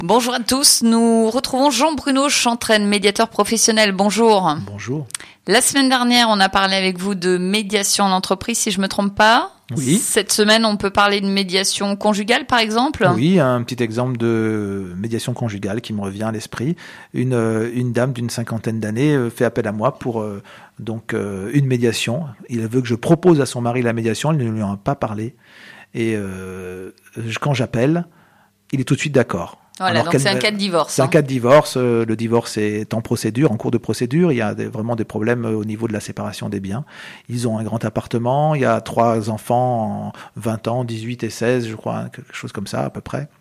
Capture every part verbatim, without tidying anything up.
Bonjour à tous, nous retrouvons Jean-Bruno Chantraine, médiateur professionnel. Bonjour. Bonjour. La semaine dernière, on a parlé avec vous de médiation en entreprise, si je me trompe pas. Oui. Cette semaine, on peut parler de médiation conjugale, par exemple. Oui, un petit exemple de médiation conjugale qui me revient à l'esprit. Une, une dame d'une cinquantaine d'années fait appel à moi pour euh, donc euh, une médiation. Il veut que je propose à son mari la médiation, il ne lui en a pas parlé. Et euh, quand j'appelle, il est tout de suite d'accord. Voilà, donc c'est un cas de divorce. C'est hein. un cas de divorce. Le divorce est en procédure, en cours de procédure. Il y a des, vraiment des problèmes au niveau de la séparation des biens. Ils ont un grand appartement. Il y a trois enfants, vingt ans, dix-huit et seize, je crois, quelque chose comme ça à peu près.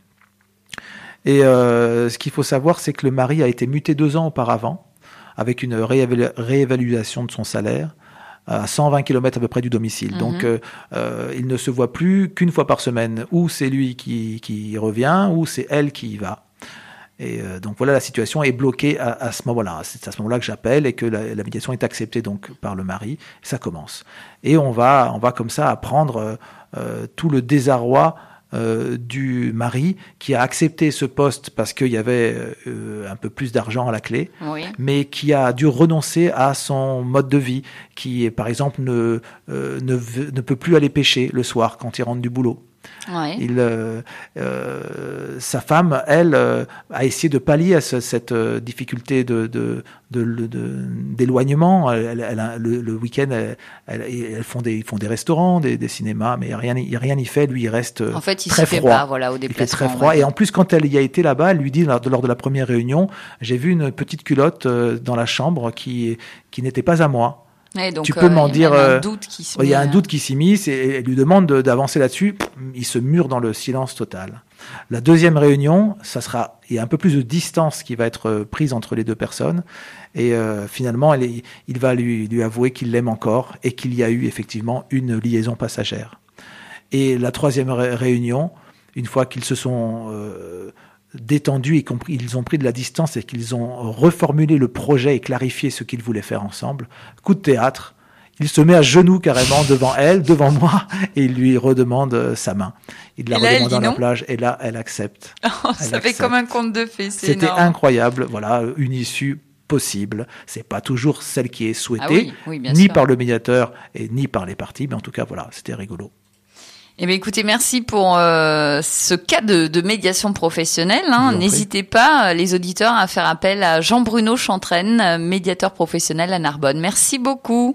Et euh, ce qu'il faut savoir, c'est que le mari a été muté deux ans auparavant, avec une réévalu- réévaluation de son salaire, à cent vingt kilomètres à peu près du domicile. Mm-hmm. Donc, euh, euh, il ne se voit plus qu'une fois par semaine. Ou c'est lui qui, qui revient, ou c'est elle qui y va. Et euh, donc, voilà, la situation est bloquée à, à ce moment-là. C'est à ce moment-là que j'appelle et que la, la médiation est acceptée donc par le mari. Et ça commence. Et on va, on va comme ça apprendre euh, tout le désarroi Euh, du mari qui a accepté ce poste parce qu'il y avait euh, un peu plus d'argent à la clé, oui. mais qui a dû renoncer à son mode de vie, qui par exemple ne, euh, ne, veut, ne peut plus aller pêcher le soir quand il rentre du boulot. Ouais. Il, euh, euh, sa femme, elle, euh, a essayé de pallier à ce, cette euh, difficulté de, de, de, de, de, d'éloignement. Elle, elle, elle, le, le week-end, elle, elle, elles font des, ils font des restaurants, des, des cinémas, mais rien, rien n'y fait. Lui, il reste en fait, il très se froid. Fait pas, voilà, au déplacement, il fait très froid. Ouais. Et en plus, quand elle y a été là-bas, elle lui dit lors de, lors de la première réunion, j'ai vu une petite culotte euh, dans la chambre qui, qui n'était pas à moi. Et donc, tu peux euh, m'en dire, il y a un euh, doute qui il y a un doute qui s'immisce et elle lui demande de, d'avancer là-dessus. Il se mure dans le silence total. La deuxième réunion, ça sera, il y a un peu plus de distance qui va être prise entre les deux personnes et euh, finalement, elle est, il va lui, lui avouer qu'il l'aime encore et qu'il y a eu effectivement une liaison passagère. Et la troisième ré- réunion, une fois qu'ils se sont euh, détendus et compris, ils ont pris de la distance et qu'ils ont reformulé le projet et clarifié ce qu'ils voulaient faire ensemble. Coup de théâtre, il se met à genoux carrément devant elle, devant moi, et il lui redemande sa main. Il la là, redemande dans non. la plage, et là, elle accepte. Oh, elle ça accepte. fait comme un conte de fées, c'est C'était énorme. incroyable, voilà, une issue possible. C'est pas toujours celle qui est souhaitée, ah oui, oui, bien ni sûr. par le médiateur et ni par les parties, mais en tout cas, voilà, c'était rigolo. Eh bien, écoutez, merci pour euh, ce cas de, de médiation professionnelle. Hein. N'hésitez pas, les auditeurs, à faire appel à Jean-Bruno Chantraine, médiateur professionnel à Narbonne. Merci beaucoup.